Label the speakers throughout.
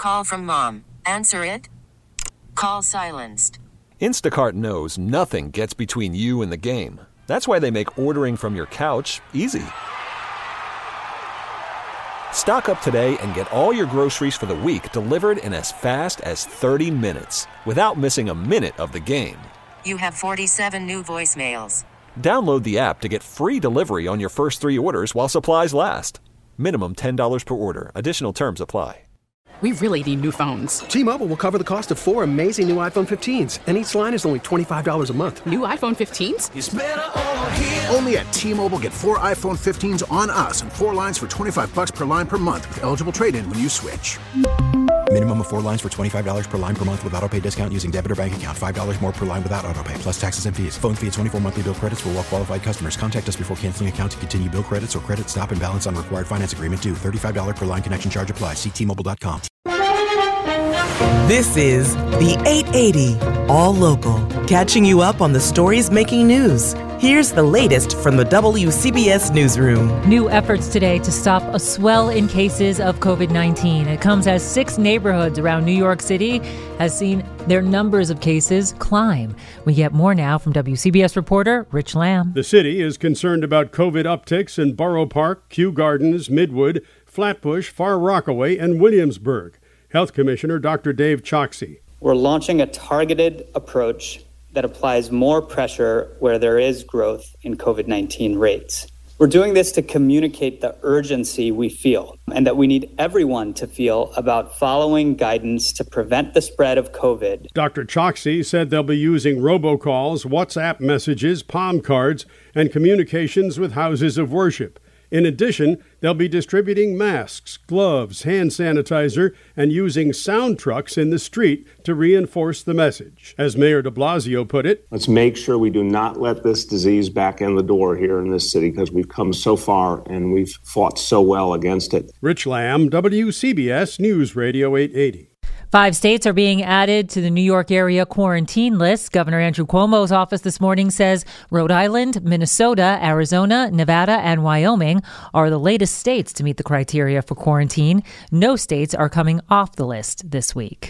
Speaker 1: Call from mom. Answer it. Call silenced.
Speaker 2: Instacart knows nothing gets between you and the game. That's why they make ordering from your couch easy. Stock up today and get all your groceries for the week delivered in as fast as 30 minutes without missing a minute of the game.
Speaker 1: You have 47 new voicemails.
Speaker 2: Download the app to get free delivery on your first 3 orders while supplies last. Minimum $10 per order. Additional terms apply.
Speaker 3: We really need new phones.
Speaker 4: T-Mobile will cover the cost of 4 amazing new iPhone 15s, and each line is only $25 a month.
Speaker 3: New iPhone 15s?
Speaker 5: It's better over here. Only at T-Mobile, get 4 iPhone 15s on us and 4 lines for $25 per line per month with eligible trade-in when you switch.
Speaker 6: Minimum of 4 lines for $25 per line per month with autopay discount using debit or bank account. $5 more per line without autopay, plus taxes and fees. Phone fee at 24 monthly bill credits for well-qualified customers. Contact us before canceling account to continue bill credits or credit stop and balance on required finance agreement due. $35 per line connection charge applies. See T-Mobile.com.
Speaker 7: This is the 880 All Local, catching you up on the stories making news. Here's the latest from the WCBS Newsroom.
Speaker 8: New efforts today to stop a swell in cases of COVID-19. It comes as 6 neighborhoods around New York City has seen their numbers of cases climb. We get more now from WCBS reporter Rich Lamb.
Speaker 9: The city is concerned about COVID upticks in Borough Park, Kew Gardens, Midwood, Flatbush, Far Rockaway, and Williamsburg. Health Commissioner Dr. Dave Choksi.
Speaker 10: We're launching a targeted approach that applies more pressure where there is growth in COVID-19 rates. We're doing this to communicate the urgency we feel and that we need everyone to feel about following guidance to prevent the spread of COVID.
Speaker 9: Dr. Choksi said they'll be using robocalls, WhatsApp messages, palm cards, and communications with houses of worship. In addition, they'll be distributing masks, gloves, hand sanitizer, and using sound trucks in the street to reinforce the message. As Mayor de Blasio put it,
Speaker 11: let's make sure we do not let this disease back in the door here in this city because we've come so far and we've fought so well against it.
Speaker 9: Rich Lamb, WCBS News Radio 880.
Speaker 8: 5 states are being added to the New York area quarantine list. Governor Andrew Cuomo's office this morning says Rhode Island, Minnesota, Arizona, Nevada, and Wyoming are the latest states to meet the criteria for quarantine. No states are coming off the list this week.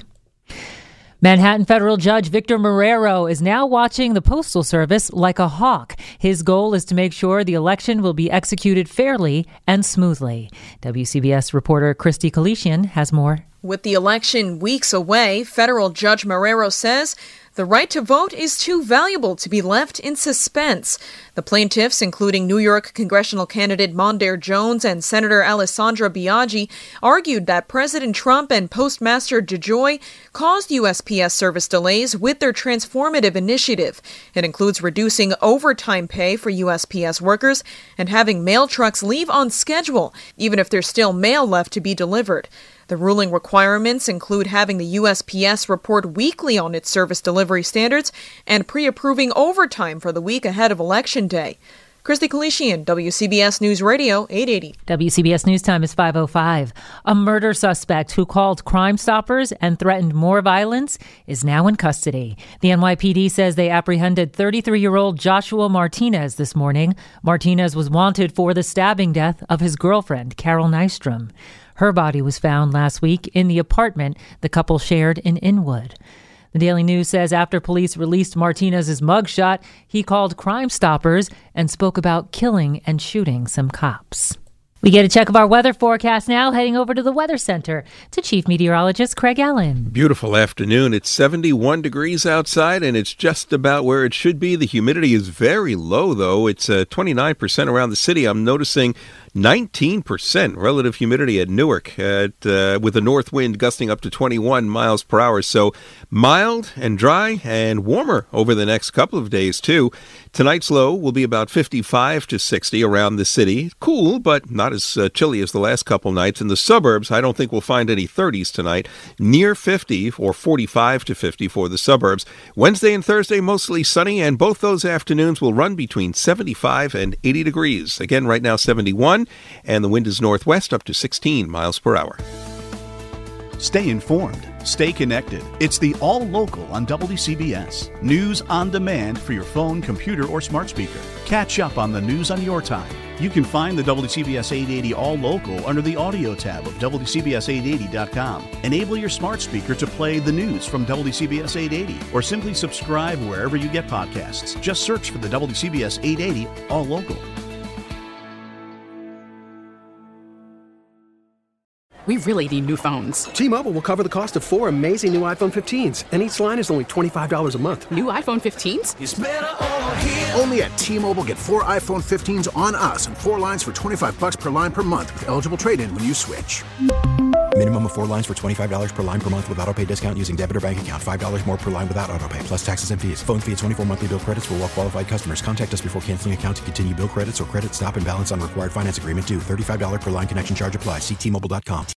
Speaker 8: Manhattan federal judge Victor Marrero is now watching the Postal Service like a hawk. His goal is to make sure the election will be executed fairly and smoothly. WCBS reporter Christy Kalishian has more.
Speaker 12: With the election weeks away, federal judge Marrero says the right to vote is too valuable to be left in suspense. The plaintiffs, including New York congressional candidate Mondaire Jones and Senator Alessandra Biaggi, argued that President Trump and Postmaster DeJoy caused USPS service delays with their transformative initiative. It includes reducing overtime pay for USPS workers and having mail trucks leave on schedule, even if there's still mail left to be delivered. The ruling requirements include having the USPS report weekly on its service delivery standards and pre-approving overtime for the week ahead of Election Day. Christy Kalishian, WCBS News Radio 880.
Speaker 8: WCBS News Time is 5:05. A murder suspect who called Crime Stoppers and threatened more violence is now in custody. The NYPD says they apprehended 33-year-old Joshua Martinez this morning. Martinez was wanted for the stabbing death of his girlfriend, Carol Nystrom. Her body was found last week in the apartment the couple shared in Inwood. The Daily News says after police released Martinez's mugshot, he called Crime Stoppers and spoke about killing and shooting some cops. We get a check of our weather forecast now, heading over to the Weather Center to Chief Meteorologist Craig Allen.
Speaker 13: Beautiful afternoon. It's 71 degrees outside, and it's just about where it should be. The humidity is very low, though. It's 29% around the city. I'm noticing 19% relative humidity at Newark with a north wind gusting up to 21 miles per hour. So mild and dry and warmer over the next couple of days, too. Tonight's low will be about 55 to 60 around the city. Cool, but not as chilly as the last couple nights. In the suburbs, I don't think we'll find any 30s tonight. Near 50 or 45 to 50 for the suburbs. Wednesday and Thursday, mostly sunny, and both those afternoons will run between 75 and 80 degrees. Again, right now 71. And the wind is northwest up to 16 miles per hour.
Speaker 14: Stay informed. Stay connected. It's the All Local on WCBS. News on demand for your phone, computer, or smart speaker. Catch up on the news on your time. You can find the WCBS 880 All Local under the audio tab of WCBS880.com. Enable your smart speaker to play the news from WCBS 880 or simply subscribe wherever you get podcasts. Just search for the WCBS 880 All Local.
Speaker 3: We really need new phones.
Speaker 4: T-Mobile will cover the cost of 4 amazing new iPhone 15s, and each line is only $25 a month.
Speaker 3: New iPhone 15s?
Speaker 5: It's better over here. Only at T-Mobile, get 4 iPhone 15s on us and 4 lines for $25 per line per month with eligible trade-in when you switch.
Speaker 6: Minimum of 4 lines for $25 per line per month with autopay discount using debit or bank account. $5 more per line without autopay, plus taxes and fees. Phone fee at 24 monthly bill credits for well-qualified customers. Contact us before canceling account to continue bill credits or credit stop and balance on required finance agreement due. $35 per line connection charge applies. See T-Mobile.com.